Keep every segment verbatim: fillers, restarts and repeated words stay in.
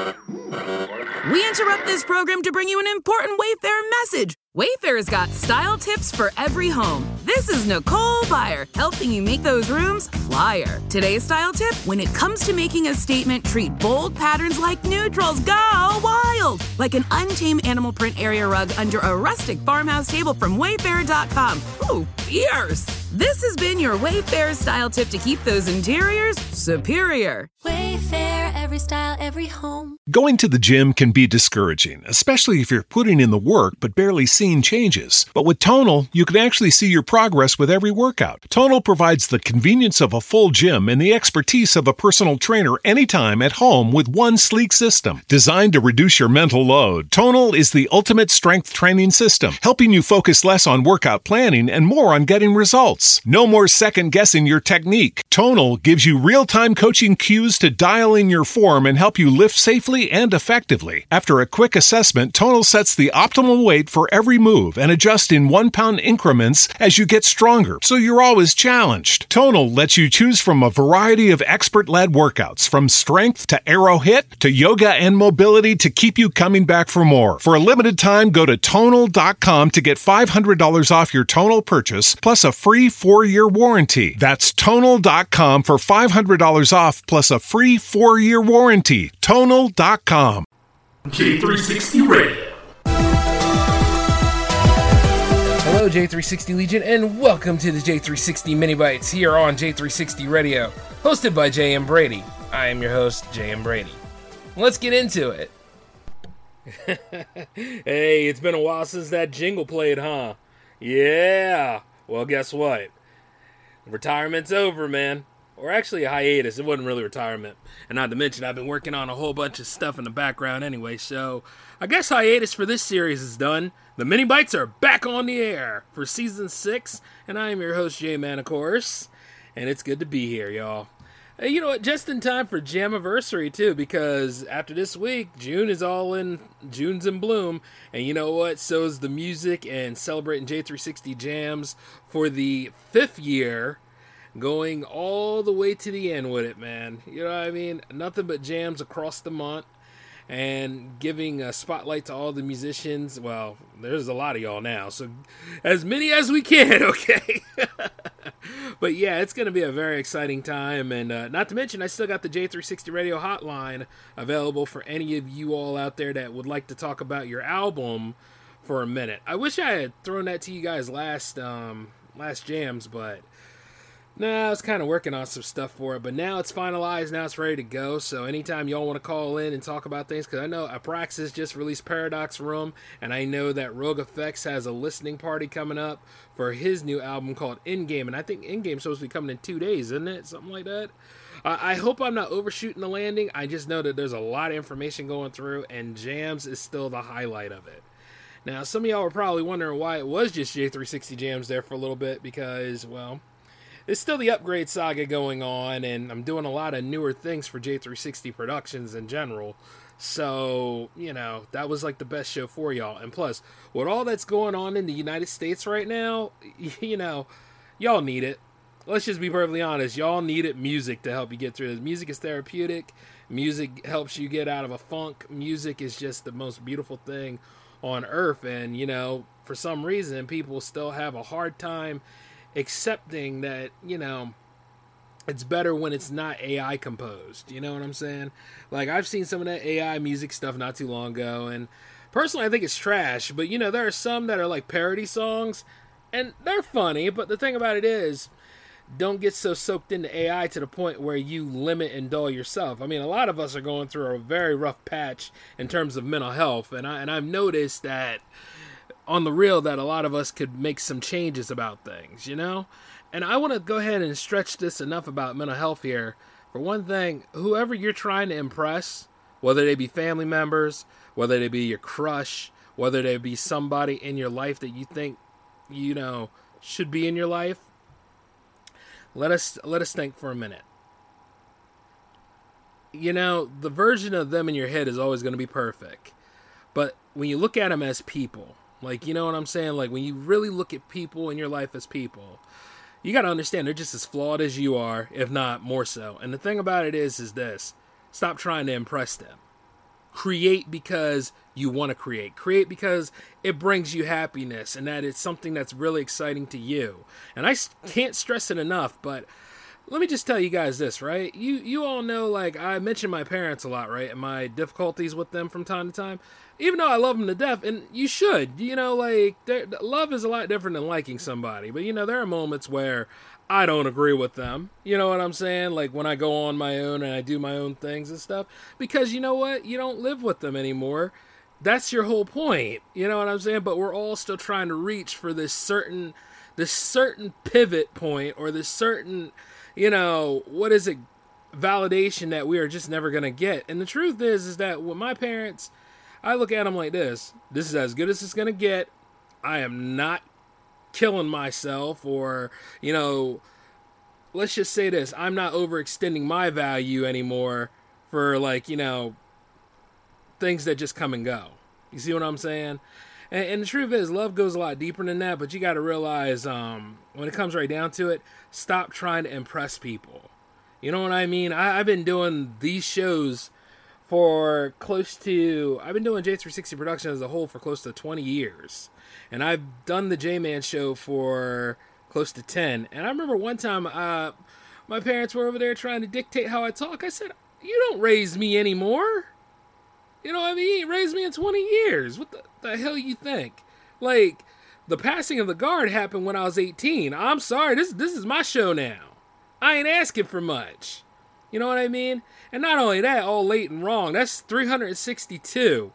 We interrupt this program to bring you an important Wayfair message. Wayfair's got style tips for every home. This is Nicole Byer, helping you make those rooms flyer. Today's style tip: when it comes to making a statement, treat bold patterns like neutrals. Go wild! Like an untamed animal print area rug under a rustic farmhouse table from Wayfair dot com. Ooh, fierce! This has been your Wayfair style tip to keep those interiors superior. Wayfair, every style, every home. Going to the gym can be discouraging, especially if you're putting in the work but barely seeing changes. But with Tonal, you can actually see your progress with every workout. Tonal provides the convenience of a full gym and the expertise of a personal trainer anytime at home with one sleek system. Designed to reduce your mental load, Tonal is the ultimate strength training system, helping you focus less on workout planning and more on getting results. No more second-guessing your technique. Tonal gives you real-time coaching cues to dial in your form and help you lift safely and effectively. After a quick assessment, Tonal sets the optimal weight for every move and adjusts in one-pound increments as you get stronger, so you're always challenged. Tonal lets you choose from a variety of expert-led workouts, from strength to aero hit to yoga and mobility, to keep you coming back for more. For a limited time, go to tonal dot com to get five hundred dollars off your Tonal purchase, plus a free four-year warranty. That's tonal dot com for five hundred dollars off, plus a free four-year warranty. tonal dot com. J three sixty Radio. Hello, J three sixty Legion, and welcome to the J three sixty Mini Bites here on J three sixty Radio, hosted by J M Brady. I am your host, J M Brady. Let's get into it. Hey, it's been a while since that jingle played, huh? Yeah. Well, guess what? Retirement's over, man. Or actually a hiatus. It wasn't really retirement. And not to mention, I've been working on a whole bunch of stuff in the background anyway, so I guess hiatus for this series is done. The Mini Bites are back on the air for season six, and I am your host, J-Man, of course, and it's good to be here, y'all. Hey, you know what? Just in time for Jamiversary, too, because after this week, June is all in, June's in bloom, and you know what? So is the music, and celebrating J three sixty Jams for the fifth year, going all the way to the end with it, man. You know what I mean? Nothing but jams across the month, and giving a spotlight to all the musicians. Well, there's a lot of y'all now, so as many as we can, okay? But yeah, it's going to be a very exciting time, and uh, not to mention, I still got the J three sixty Radio hotline available for any of you all out there that would like to talk about your album for a minute. I wish I had thrown that to you guys last, um, last jams, but nah, I was kind of working on some stuff for it, but now it's finalized, now it's ready to go, so anytime y'all want to call in and talk about things, because I know Apraxis just released Paradox Room, and I know that Rogue Effects has a listening party coming up for his new album called Endgame, and I think Endgame's supposed to be coming in two days, isn't it? Something like that. Uh, I hope I'm not overshooting the landing. I just know that there's a lot of information going through, and Jams is still the highlight of it. Now, some of y'all are probably wondering why it was just J three sixty Jams there for a little bit, because, well, there's still the upgrade saga going on, and I'm doing a lot of newer things for J three sixty Productions in general. So, you know, that was like the best show for y'all. And plus, with all that's going on in the United States right now, you know, y'all need it. Let's just be perfectly honest. Y'all needed music to help you get through this. Music is therapeutic. Music helps you get out of a funk. Music is just the most beautiful thing on earth. And, you know, for some reason, people still have a hard time accepting that, you know, it's better when it's not A I composed. You know what I'm saying? Like, I've seen some of that A I music stuff not too long ago, and personally I think it's trash, but, you know, there are some that are like parody songs, and they're funny, but the thing about it is, don't get so soaked into A I to the point where you limit and dull yourself. I mean, a lot of us are going through a very rough patch in terms of mental health, and, I, and I've noticed that on the real that a lot of us could make some changes about things, you know? And I want to go ahead and stretch this enough about mental health here. For one thing, whoever you're trying to impress, whether they be family members, whether they be your crush, whether they be somebody in your life that you think, you know, should be in your life, let us let us think for a minute. You know, the version of them in your head is always going to be perfect. But when you look at them as people, like, you know what I'm saying? Like, when you really look at people in your life as people, you got to understand they're just as flawed as you are, if not more so. And the thing about it is, is this. Stop trying to impress them. create because you want to create. Create because it brings you happiness and that it's something that's really exciting to you. And I can't stress it enough, but let me just tell you guys this, right? You you all know, like, I mention my parents a lot, right? And my difficulties with them from time to time. Even though I love them to death, and you should, you know, like, love is a lot different than liking somebody. But, you know, there are moments where I don't agree with them. You know what I'm saying? Like, when I go on my own and I do my own things and stuff. Because, you know what? You don't live with them anymore. That's your whole point. You know what I'm saying? But we're all still trying to reach for this certain, this certain pivot point, or this certain, you know, what is it, validation that we are just never going to get. And the truth is, is that with my parents, I look at them like this. This is as good as it's going to get. I am not killing myself, or, you know, let's just say this. I'm not overextending my value anymore for, like, you know, things that just come and go. You see what I'm saying? And, and the truth is, love goes a lot deeper than that, but you got to realize, um, when it comes right down to it, stop trying to impress people. You know what I mean? I, I've been doing these shows for close to, I've been doing J three sixty Production as a whole for close to twenty years. And I've done the J-Man show for close to ten. And I remember one time, uh, my parents were over there trying to dictate how I talk. I said, you don't raise me anymore. You know what I mean? You raised me in twenty years. What the, the hell you think? Like, the passing of the guard happened when I was eighteen. I'm sorry, this, this is my show now. I ain't asking for much. You know what I mean? And not only that, all late and wrong. That's three hundred sixty-two.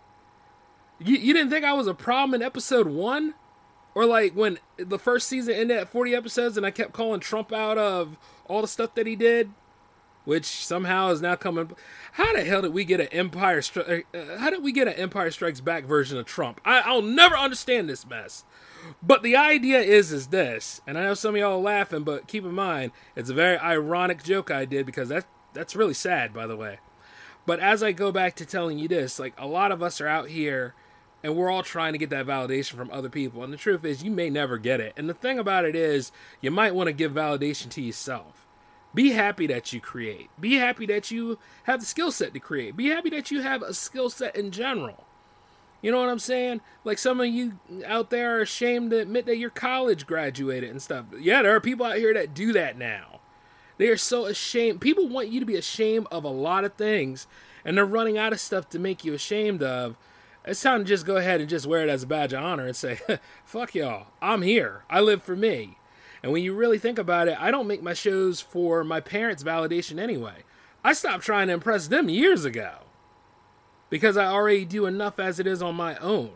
You, you didn't think I was a problem in episode one? Or like when the first season ended at forty episodes and I kept calling Trump out of all the stuff that he did? Which somehow is now coming. How the hell did we get an Empire Stri- uh, How did we get an Empire Strikes Back version of Trump? I, I'll never understand this mess. But the idea is, is this, and I know some of y'all are laughing, but keep in mind, it's a very ironic joke I did, because that, that's really sad, by the way. But as I go back to telling you this, like, a lot of us are out here, and we're all trying to get that validation from other people, and the truth is, you may never get it. And the thing about it is, you might want to give validation to yourself. Be happy that you create. Be happy that you have the skill set to create. Be happy that you have a skill set in general. You know what I'm saying? Like, some of you out there are ashamed to admit that you're college graduated and stuff. Yeah, there are people out here that do that now. They are so ashamed. People want you to be ashamed of a lot of things, and they're running out of stuff to make you ashamed of. It's time to just go ahead and just wear it as a badge of honor and say, fuck y'all, I'm here. I live for me. And when you really think about it, I don't make my shows for my parents' validation anyway. I stopped trying to impress them years ago, because I already do enough as it is on my own.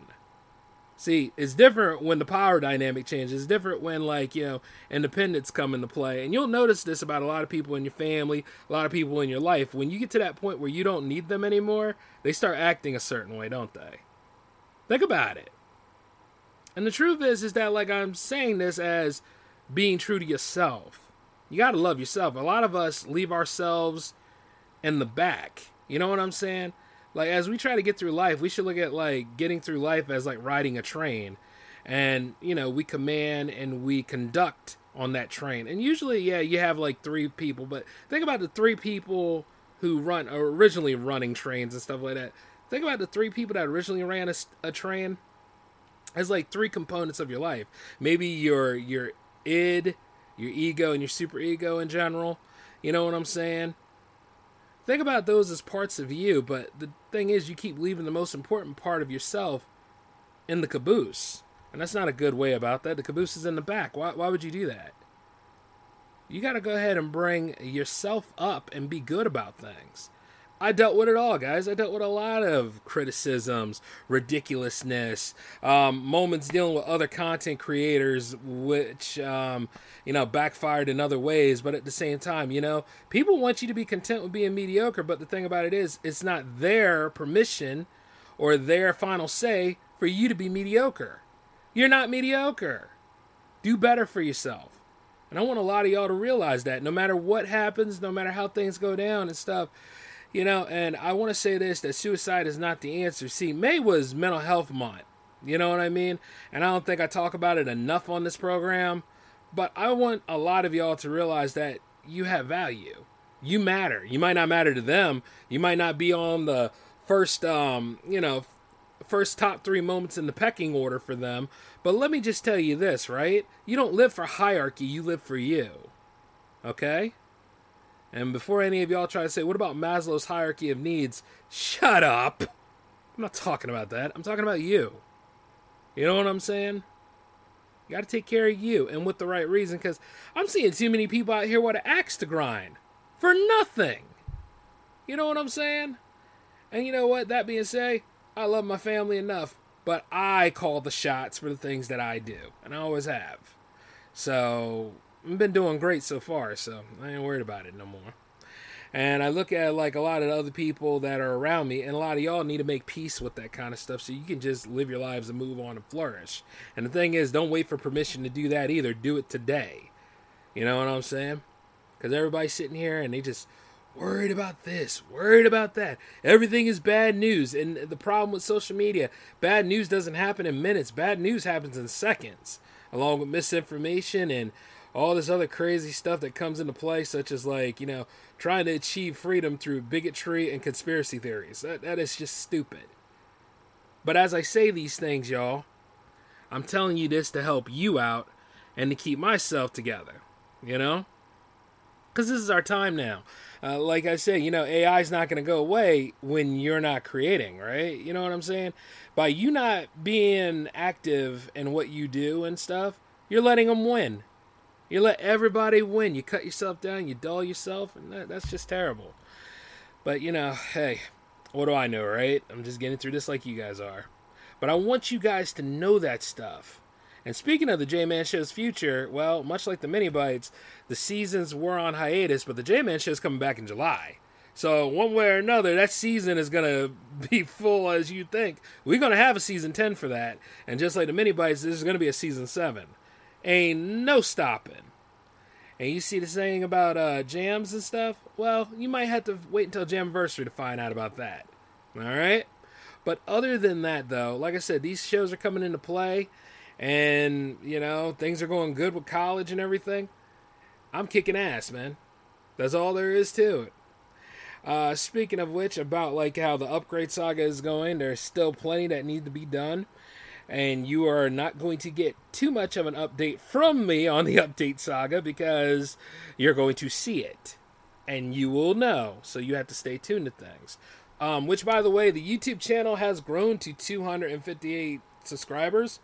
See, it's different when the power dynamic changes. It's different when, like, you know, independence come into play. And you'll notice this about a lot of people in your family, a lot of people in your life. When you get to that point where you don't need them anymore, they start acting a certain way, don't they? Think about it. And the truth is, is that, like, I'm saying this as being true to yourself. You got to love yourself. A lot of us leave ourselves in the back. You know what I'm saying? Like, as we try to get through life, we should look at, like, getting through life as, like, riding a train. And, you know, we command and we conduct on that train. And usually, yeah, you have, like, three people. But think about the three people who run, or originally running trains and stuff like that. Think about the three people that originally ran a, a train as, like, three components of your life. Maybe your, your id, your ego, and your super ego in general. You know what I'm saying? Think about those as parts of you, but the thing is, you keep leaving the most important part of yourself in the caboose. And that's not a good way about that. The caboose is in the back. Why, why would you do that? You got to go ahead and bring yourself up and be good about things. I dealt with it all, guys. I dealt with a lot of criticisms, ridiculousness, um, moments dealing with other content creators, which, um, you know, backfired in other ways. But at the same time, you know, people want you to be content with being mediocre. But the thing about it is, it's not their permission or their final say for you to be mediocre. You're not mediocre. Do better for yourself. And I want a lot of y'all to realize that no matter what happens, no matter how things go down and stuff, you know, and I want to say this, that suicide is not the answer. See, May was Mental Health Month. You know what I mean? And I don't think I talk about it enough on this program. But I want a lot of y'all to realize that you have value. You matter. You might not matter to them. You might not be on the first, um, you know, first top three moments in the pecking order for them. But let me just tell you this, right? You don't live for hierarchy, you live for you. Okay? And before any of y'all try to say, what about Maslow's hierarchy of needs? Shut up. I'm not talking about that. I'm talking about you. You know what I'm saying? You got to take care of you, and with the right reason, because I'm seeing too many people out here with an axe to grind for nothing. You know what I'm saying? And you know what? That being said, I love my family enough, but I call the shots for the things that I do, and I always have. So I've been doing great so far, so I ain't worried about it no more. And I look at like a lot of the other people that are around me, and a lot of y'all need to make peace with that kind of stuff so you can just live your lives and move on and flourish. And the thing is, don't wait for permission to do that either. Do it today. You know what I'm saying? Because everybody's sitting here and they just worried about this, worried about that. Everything is bad news. And the problem with social media, bad news doesn't happen in minutes. Bad news happens in seconds, along with misinformation and all this other crazy stuff that comes into play, such as like, you know, trying to achieve freedom through bigotry and conspiracy theories. That, that is just stupid. But as I say these things, y'all, I'm telling you this to help you out and to keep myself together, you know? Because this is our time now. Uh, like I said, you know, A I is not going to go away when you're not creating, right? You know what I'm saying? By you not being active in what you do and stuff, you're letting them win. You let everybody win. You cut yourself down, you dull yourself, and that, that's just terrible. But, you know, hey, what do I know, right? I'm just getting through this like you guys are. But I want you guys to know that stuff. And speaking of the J-Man Show's future, well, much like the Mini Bites, the seasons were on hiatus, but the J-Man Show's coming back in July. So one way or another, that season is going to be full as you think. We're going to have a season ten for that. And just like the Mini Bites, this is going to be a season seven. Ain't no stopping. And you see the saying about uh, jams and stuff? Well, you might have to wait until Jamversary to find out about that. Alright? But other than that, though, like I said, these shows are coming into play. And, you know, things are going good with college and everything. I'm kicking ass, man. That's all there is to it. Uh, speaking of which, about like how the upgrade saga is going, there's still plenty that need to be done. And you are not going to get too much of an update from me on the update saga because you're going to see it. And you will know. So you have to stay tuned to things. Um, which, by the way, the YouTube channel has grown to two hundred fifty-eight subscribers.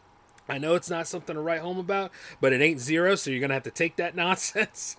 I know it's not something to write home about, but it ain't zero, so you're going to have to take that nonsense.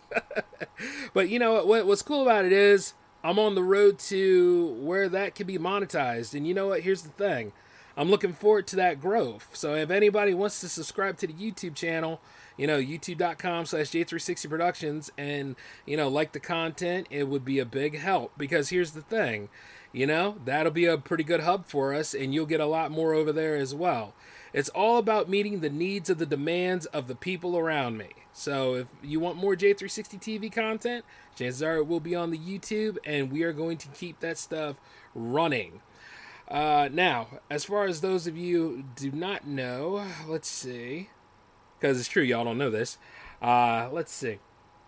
But you know what? What's cool about it is I'm on the road to where that can be monetized. And you know what? Here's the thing. I'm looking forward to that growth. So if anybody wants to subscribe to the YouTube channel, you know, youtube.com slash J360 Productions and, you know, like the content, it would be a big help. Because here's the thing, you know, that'll be a pretty good hub for us and you'll get a lot more over there as well. It's all about meeting the needs of the demands of the people around me. So if you want more J three sixty T V content, chances are it will be on the YouTube and we are going to keep that stuff running. Uh, now, as far as those of you who do not know, let's see, because it's true, y'all don't know this. Uh, let's see.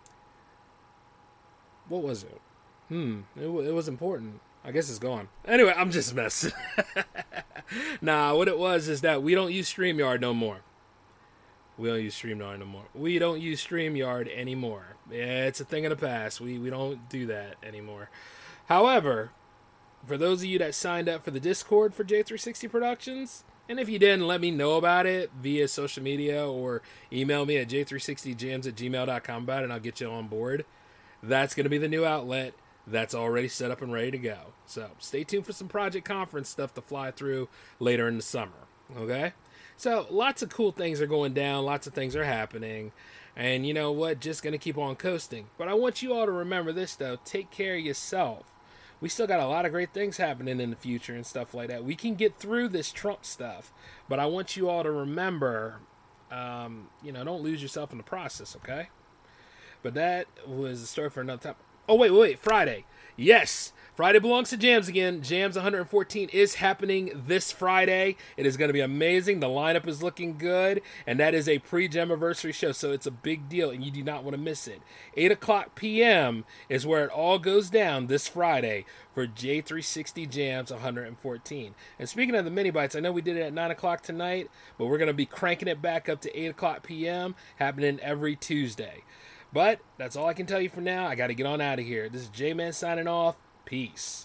What was it? Hmm, it, w- it was important. I guess it's gone. Anyway, I'm just messing. Nah, what it was is that we don't use StreamYard no more. We don't use StreamYard no more. We don't use StreamYard anymore. Yeah, it's a thing of the past. We, we don't do that anymore. However, for those of you that signed up for the Discord for J three sixty Productions, and if you didn't, let me know about it via social media or email me at j three sixty jams at gmail dot com about it and I'll get you on board. That's going to be the new outlet. That's already set up and ready to go. So stay tuned for some Project Conference stuff to fly through later in the summer. Okay? So lots of cool things are going down. Lots of things are happening. And you know what? Just going to keep on coasting. But I want you all to remember this, though. Take care of yourself. We still got a lot of great things happening in the future and stuff like that. We can get through this Trump stuff. But I want you all to remember, um, you know, don't lose yourself in the process, okay? But that was a story for another time. Oh, wait, wait, wait, Friday. Yes, Friday belongs to Jams again. Jams one fourteen is happening this Friday. It is going to be amazing. The lineup is looking good, and that is a pre-Jamiversary show, so it's a big deal, and you do not want to miss it. eight o'clock p.m. is where it all goes down this Friday for J three sixty Jams one fourteen. And speaking of the mini bites, I know we did it at nine o'clock tonight, but we're going to be cranking it back up to eight o'clock p.m., happening every Tuesday. But that's all I can tell you for now. I got to get on out of here. This is J-Man signing off. Peace.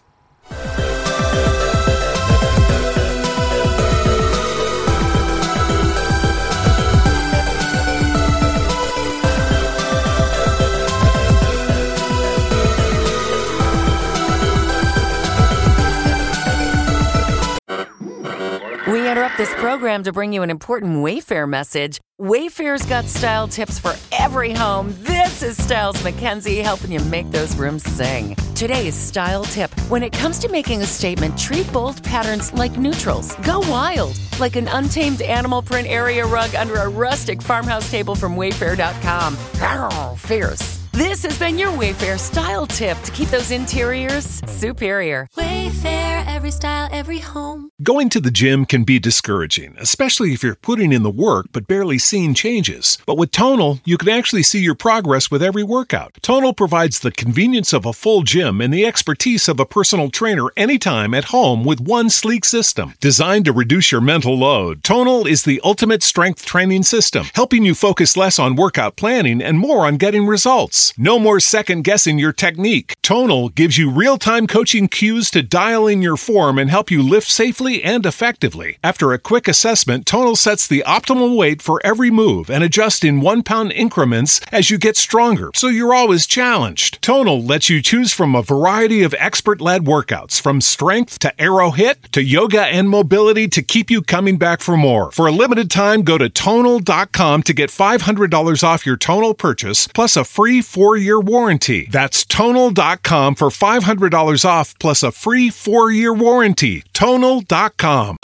We interrupt this program to bring you an important Wayfair message. Wayfair's got style tips for every home. This is Styles McKenzie helping you make those rooms sing. Today's style tip. When it comes to making a statement, treat bold patterns like neutrals. Go wild, like an untamed animal print area rug under a rustic farmhouse table from Wayfair dot com. Arr, fierce. This has been your Wayfair style tip to keep those interiors superior. Wayfair, every style, every home. Going to the gym can be discouraging, especially if you're putting in the work but barely seeing changes. But with Tonal, you can actually see your progress with every workout. Tonal provides the convenience of a full gym and the expertise of a personal trainer anytime at home with one sleek system. Designed to reduce your mental load, Tonal is the ultimate strength training system, helping you focus less on workout planning and more on getting results. No more second-guessing your technique. Tonal gives you real-time coaching cues to dial in your form and help you lift safely and effectively. After a quick assessment, Tonal sets the optimal weight for every move and adjusts in one-pound increments as you get stronger, so you're always challenged. Tonal lets you choose from a variety of expert-led workouts, from strength to aero hit to yoga and mobility, to keep you coming back for more. For a limited time, go to tonal dot com to get five hundred dollars off your Tonal purchase, plus a free four-year warranty. That's tonal dot com for five hundred dollars off plus a free four-year warranty. tonal dot com.